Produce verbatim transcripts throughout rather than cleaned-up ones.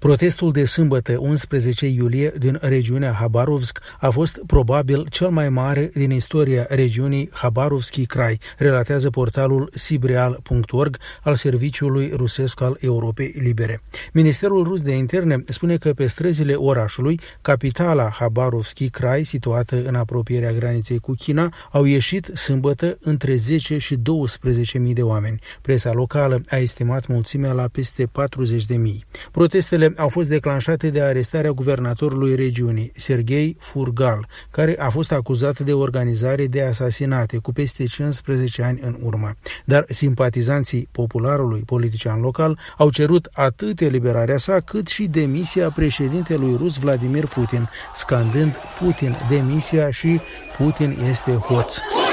Protestul de sâmbătă, unsprezece iulie, din regiunea Habarovsk a fost probabil cel mai mare din istoria regiunii Habarovski Krai, relatează portalul sibrial punct org al Serviciului Rusesc al Europei Libere. Ministerul rus de interne spune că pe străzile orașului, capitala Habarovski Krai, situată în apropierea graniței cu China, au ieșit sâmbătă între zece și douăsprezece mii de oameni. Presa locală a estimat mulțimea la peste patruzeci de mii. Protestele au fost declanșate de arestarea guvernatorului regiunii, Serghei Furgal, care a fost acuzat de organizare de asasinate cu peste cincisprezece ani în urmă. Dar simpatizanții popularului politician local au cerut atât eliberarea sa, cât și demisia președintelui rus Vladimir Putin, scandând Putin demisia și Putin este hoț.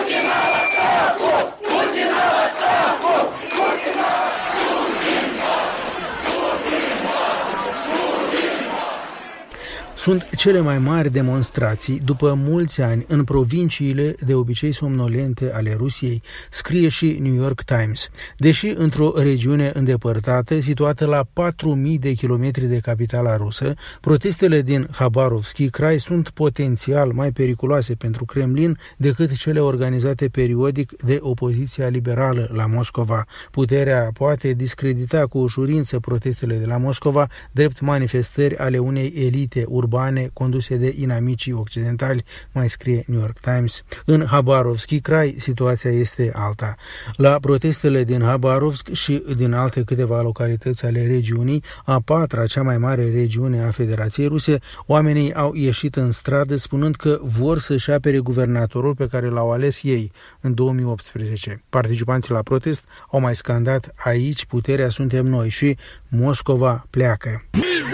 Sunt cele mai mari demonstrații după mulți ani în provinciile de obicei somnolente ale Rusiei, scrie și New York Times. Deși într-o regiune îndepărtată, situată la patru mii de kilometri de capitala rusă, protestele din Habarovski Krai sunt potențial mai periculoase pentru Kremlin decât cele organizate periodic de opoziția liberală la Moscova. Puterea poate discredita cu ușurință protestele de la Moscova drept manifestări ale unei elite urbane conduse de inamicii occidentali, mai scrie New York Times. În Habarovski Krai situația este alta. La protestele din Habarovsk și din alte câteva localități ale regiunii, a patra cea mai mare regiune a Federației Ruse, oamenii au ieșit în stradă spunând că vor să-și apere guvernatorul pe care l-au ales ei în două mii optsprezece. Participanții la protest au mai scandat: aici puterea suntem noi și Moscova pleacă.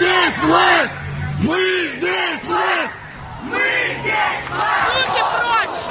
Мы здесь власть! Мы здесь власть! Руки прочь!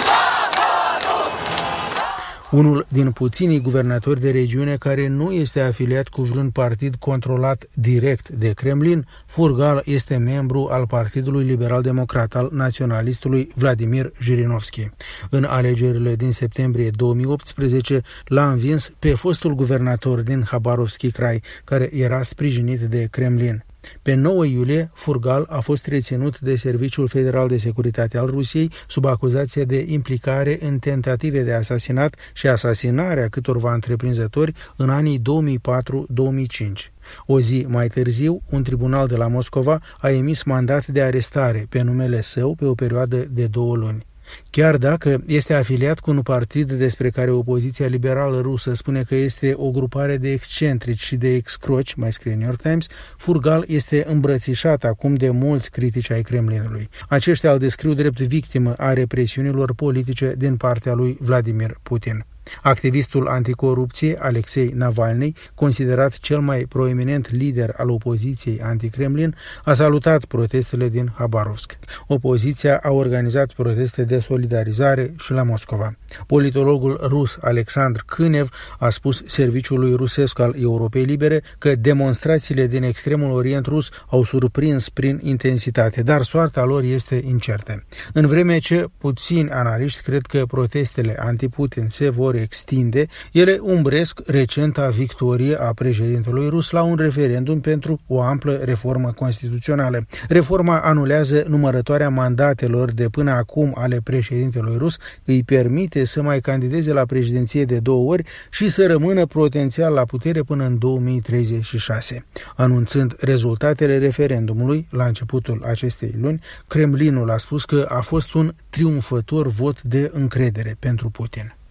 Unul din puținii guvernatori de regiune care nu este afiliat cu vreun partid controlat direct de Kremlin, Furgal este membru al Partidului Liberal-Democrat al naționalistului Vladimir Zhirinovski. În alegerile din septembrie două mii optsprezece l-a învins pe fostul guvernator din Habarovski Krai, care era sprijinit de Kremlin. Pe nouă iulie, Furgal a fost reținut de Serviciul Federal de Securitate al Rusiei sub acuzație de implicare în tentative de asasinat și asasinarea câtorva întreprinzători în anii două mii patru două mii cinci. O zi mai târziu, un tribunal de la Moscova a emis mandat de arestare pe numele său pe o perioadă de două luni. Chiar dacă este afiliat cu un partid despre care opoziția liberală rusă spune că este o grupare de excentrici și de excroci, mai scrie New York Times, Furgal este îmbrățișat acum de mulți critici ai Kremlinului. Aceștia îl descriu drept victimă a represiunilor politice din partea lui Vladimir Putin. Activistul anticorupție Alexei Navalny, considerat cel mai proeminent lider al opoziției anti-Kremlin, a salutat protestele din Habarovsk. Opoziția a organizat proteste de solidarizare și la Moscova. Politologul rus Alexandr Cânev a spus Serviciului Rusesc al Europei Libere că demonstrațiile din extremul Orient rus au surprins prin intensitate, dar soarta lor este incertă. În vreme ce puțini analiști cred că protestele anti-Putin se vor extinde, ele umbresc recenta victorie a președintelui rus la un referendum pentru o amplă reformă constituțională. Reforma anulează numărătoarea mandatelor de până acum ale președintelui rus, îi permite să mai candideze la președinție de două ori și să rămână potențial la putere până în două mii treizeci și șase. Anunțând rezultatele referendumului la începutul acestei luni, Kremlinul a spus că a fost un triumfător vot de încredere pentru Putin.